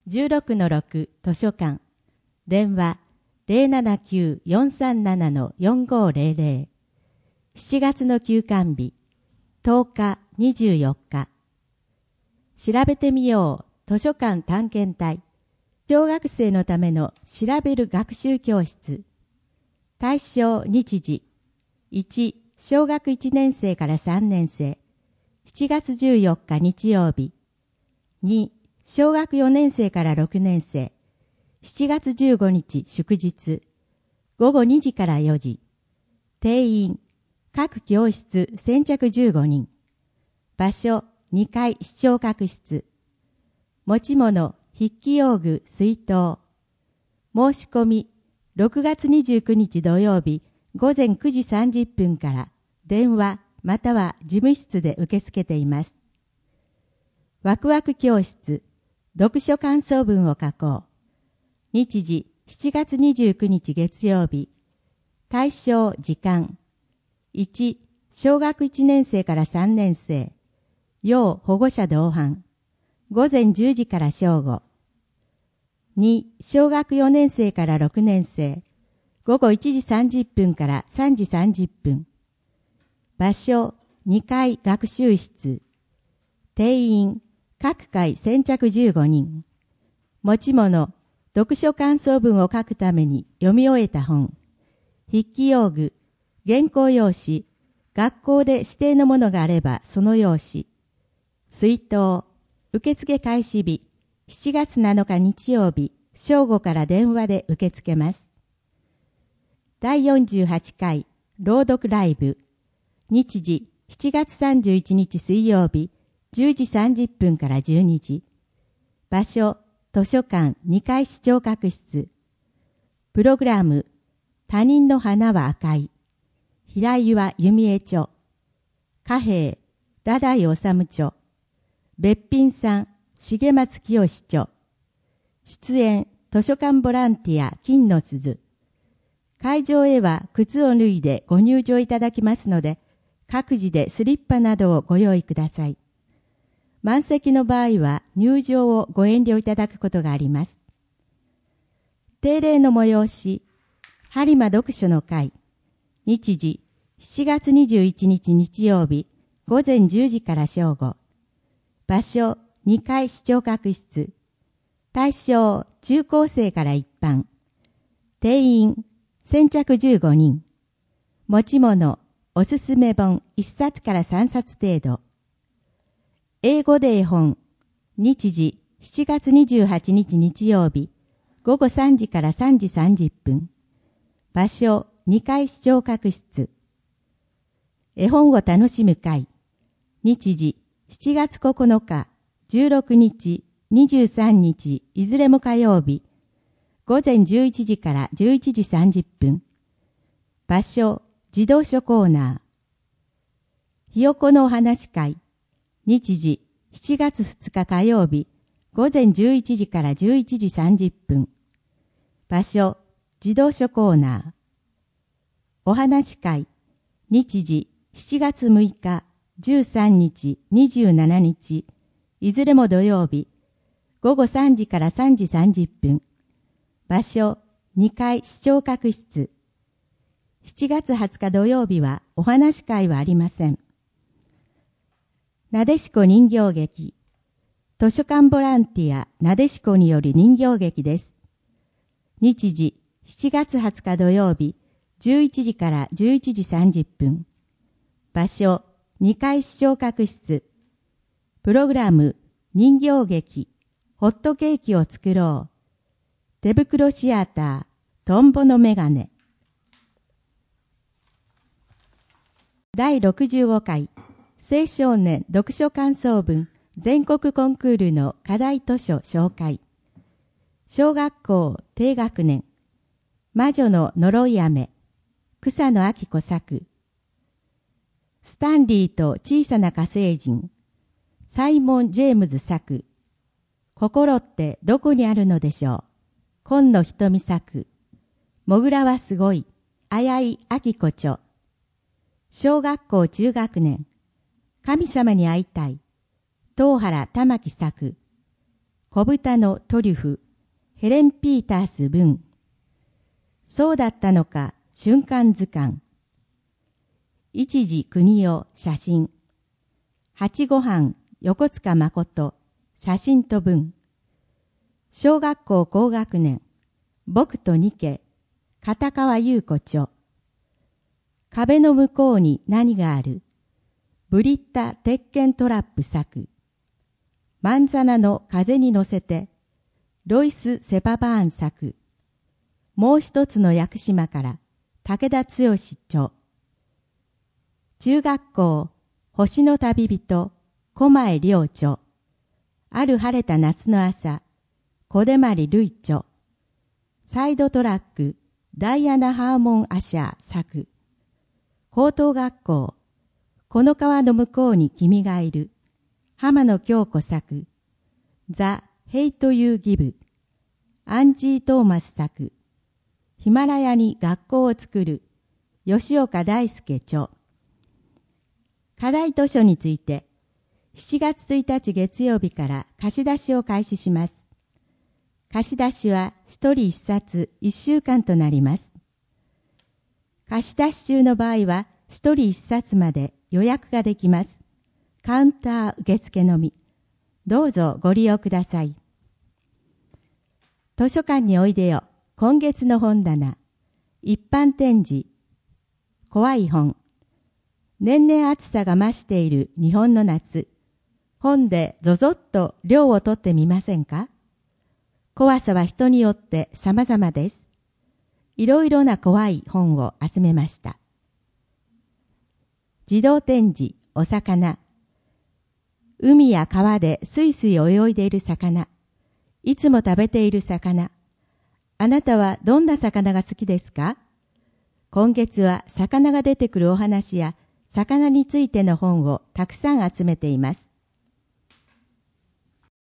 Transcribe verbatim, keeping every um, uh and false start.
じゅうろくのろく 図書館。電話 ゼロななきゅう よんさんなな よんごゼロゼロ。しちがつの休館日、とおか、にじゅうよっか。調べてみよう図書館探検隊。小学生のための調べる学習教室。対象日時。いち、小学いちねん生からさんねん生。しちがつじゅうよっか日曜日。に、小学よねん生からろくねん生。しちがつじゅうごにち祝日。ごごにじからよじ。定員。各教室先着じゅうごにん。場所にかい視聴覚室。持ち物筆記用具水筒。申し込みろくがつにじゅうくにち土曜日ごぜんくじさんじゅっぷんから電話または事務室で受け付けています。ワクワク教室読書感想文を書こう。日時しちがつにじゅうくにち月曜日。対象時間。いち、小学いちねん生からさんねん生。要保護者同伴。ごぜんじゅうじから正午。に、小学よねん生からろくねん生。ごごいちじさんじゅっぷんからさんじさんじゅっぷん。場所にかい学習室。定員各回先着じゅうごにん。持ち物読書感想文を書くために読み終えた本。筆記用具原稿用紙、学校で指定のものがあればその用紙。水筒、受付開始日、しちがつなのか日曜日、正午から電話で受け付けます。だいよんじゅうはちかい、朗読ライブ。日時、しちがつさんじゅういちにち水曜日、じゅうじさんじゅっぷんからじゅうにじ。場所、図書館にかい視聴覚室。プログラム、他人の花は赤い。平岩弓江著。貨幣、太宰治著。べっぴんさん、重松清著。出演、図書館ボランティア、金の鈴。会場へは靴を脱いでご入場いただきますので、各自でスリッパなどをご用意ください。満席の場合は入場をご遠慮いただくことがあります。定例の催し、播磨読書の会。日時、しちがつにじゅういちにち日曜日、ごぜんじゅうじから正午。場所、にかい視聴覚室。対象、中高生から一般。定員、先着じゅうごにん。持ち物、おすすめ本いっさつからさんさつ程度。英語で絵本。日時、しちがつにじゅうはちにち日曜日、ごごさんじからさんじさんじゅっぷん。場所、にかい視聴覚室。絵本を楽しむ会。日時、しちがつここのか、じゅうろくにち、にじゅうさんにち、いずれも火曜日。ごぜんじゅういちじからじゅういちじさんじゅっぷん。場所、児童書コーナー。ひよこのお話会。日時、しちがつふつか火曜日。ごぜんじゅういちじからじゅういちじさんじゅっぷん。場所、児童書コーナー。お話会。日時、しちがつむいか、じゅうさんにち、にじゅうしちにち。いずれも土曜日。ごごさんじからさんじさんじゅっぷん。場所、にかい視聴覚室。しちがつはつか土曜日はお話会はありません。なでしこ人形劇。図書館ボランティアなでしこにより人形劇です。日時、しちがつはつか土曜日、じゅういちじからじゅういちじさんじゅっぷん。場所、にかい視聴覚室。プログラム、人形劇、ホットケーキを作ろう。手袋シアター、トンボのメガネ。だいろくじゅうごかい、青少年読書感想文全国コンクールの課題図書紹介。小学校低学年、魔女の呪い雨、草野明子作。スタンリーと小さな火星人、サイモン・ジェームズ作。心ってどこにあるのでしょう。今野瞳作。モグラはすごい、綾井明子著。小学校中学年、神様に会いたい、東原玉木作。 小豚のトリュフ、ヘレン・ピータース文。そうだったのか、瞬間図鑑。一時国代写真。八ごはん横塚誠写真と文。小学校高学年、僕とニケ、片川優子著。壁の向こうに何がある。ブリッタ・鉄拳トラップ作。マンザナの風に乗せて、ロイス・セパバーン作。もう一つの屋久島から武田剛著。中学校星の旅人小前良著。ある晴れた夏の朝小出丸類著。サイドトラックダイアナ・ハーモン・アシャー作。高等学校この川の向こうに君がいる浜野京子作。ザ・ヘイト・ユー・ギブアンジー・トーマス作。ヒマラヤに学校を作る吉岡大輔著。課題図書についてしちがつついたち月曜日から貸し出しを開始します。貸し出しは一人一冊一週間となります。貸し出し中の場合は一人一冊まで予約ができます。カウンター受付のみ。どうぞご利用ください。図書館においでよ。今月の本棚。一般展示。怖い本。年々暑さが増している日本の夏。本でぞぞっと涼をとってみませんか？怖さは人によって様々です。いろいろな怖い本を集めました。自動展示、お魚。海や川ですいすい泳いでいる魚。いつも食べている魚。あなたはどんな魚が好きですか？今月は魚が出てくるお話や魚についての本をたくさん集めています。